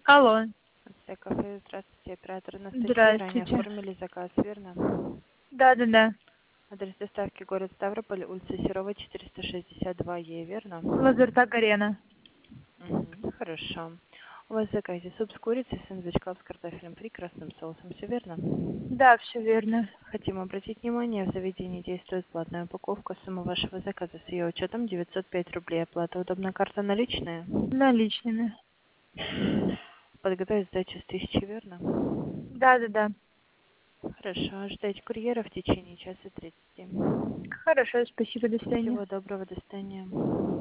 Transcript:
Алло, Все кафе, здравствуйте, оператор Анастасия. Ранее здравствуйте. оформили заказ, верно? Да. Адрес доставки город Ставрополь, улица Серова, 462Е, верно? Лазертаг Арена. Мгм, хорошо. У вас в заказе суп с курицей, сэндвич клаб с картофелем фри, красным соусом, все верно? Да, все верно. Хотим обратить внимание, в заведении действует платная упаковка. Сумма вашего заказа с ее учетом 905 рублей. Оплата удобна, карта наличная. Наличными. Подготовить сдачу с 1000, верно? Да. Хорошо, ждать курьера в течение часа 30. Хорошо, спасибо, до свидания. Всего доброго, до свидания.